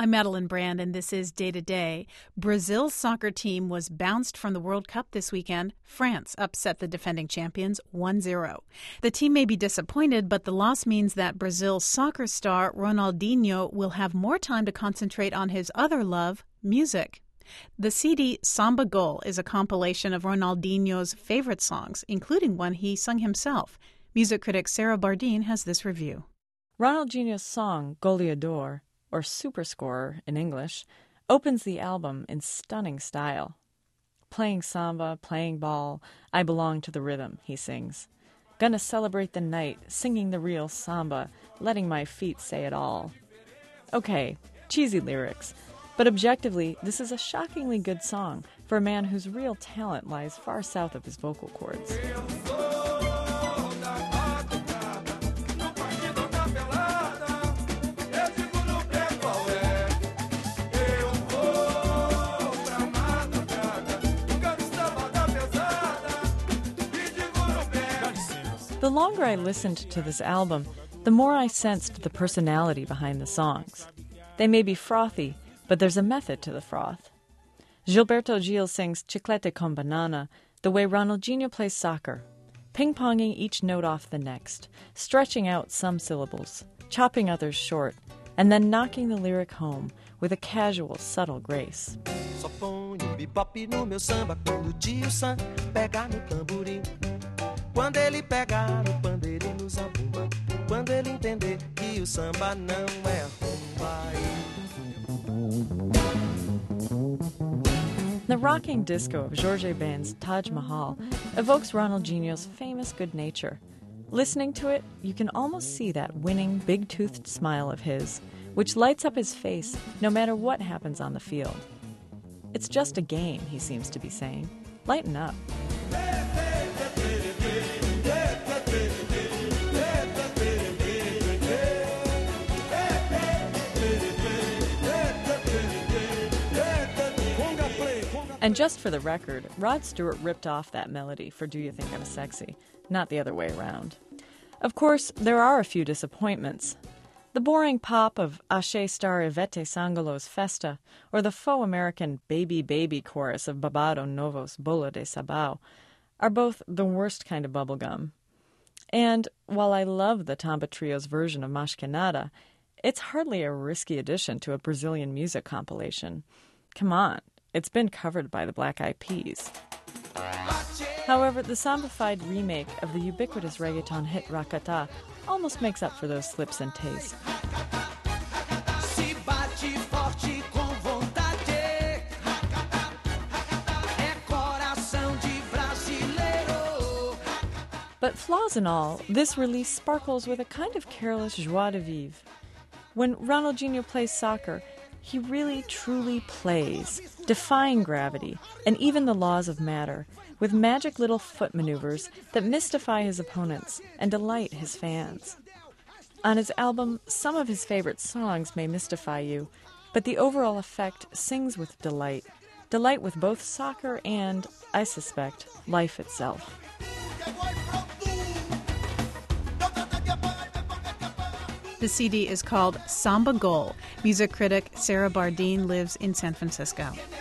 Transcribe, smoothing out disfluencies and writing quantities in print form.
I'm Madeline Brand, and this is Day to Day. Brazil's soccer team was bounced from the World Cup this weekend. France upset the defending champions 1-0. The team may be disappointed, but the loss means that Brazil's soccer star Ronaldinho will have more time to concentrate on his other love, music. The CD Samba Gol is a compilation of Ronaldinho's favorite songs, including one he sung himself. Music critic Sarah Bardeen has this review. Ronaldinho's song Goleador, or Super Scorer in English, opens the album in stunning style. Playing samba, playing ball, I belong to the rhythm, he sings. Gonna celebrate the night, singing the real samba, letting my feet say it all. Okay, cheesy lyrics, but objectively, this is a shockingly good song for a man whose real talent lies far south of his vocal cords. The longer I listened to this album, the more I sensed the personality behind the songs. They may be frothy, but there's a method to the froth. Gilberto Gil sings Chiclete com Banana the way Ronaldinho plays soccer, ping-ponging each note off the next, stretching out some syllables, chopping others short, and then knocking the lyric home with a casual, subtle grace. Só ponho bebop no meu samba quando o tio Sam pega no tamborim. Quando ele pegar no pandeiro e no zabumba, quando ele entender que o samba não é rumba. The rocking disco of Jorge Ben's Taj Mahal evokes Ronaldinho's famous good nature. Listening to it, you can almost see that winning, big-toothed smile of his, which lights up his face no matter what happens on the field. It's just a game, he seems to be saying. Lighten up. And just for the record, Rod Stewart ripped off that melody for Do You Think I'm Sexy, not the other way around. Of course, there are a few disappointments. The boring pop of Axé star Ivete Sangalo's Festa, or the faux American Baby Baby chorus of Babado Novo's Bolo de Sabao, are both the worst kind of bubblegum. And while I love the Tamba Trio's version of Mais Que Nada, it's hardly a risky addition to a Brazilian music compilation. Come on. It's been covered by the Black Eyed Peas. However, the sambified remake of the ubiquitous reggaeton hit Rakata almost makes up for those slips in taste. But flaws and all, this release sparkles with a kind of careless joie de vivre. When Ronaldinho plays soccer, he really, truly plays, defying gravity and even the laws of matter, with magic little foot maneuvers that mystify his opponents and delight his fans. On his album, some of his favorite songs may mystify you, but the overall effect sings with delight with both soccer and, I suspect, life itself. The CD is called Samba Gol. Music critic Sarah Bardeen lives in San Francisco.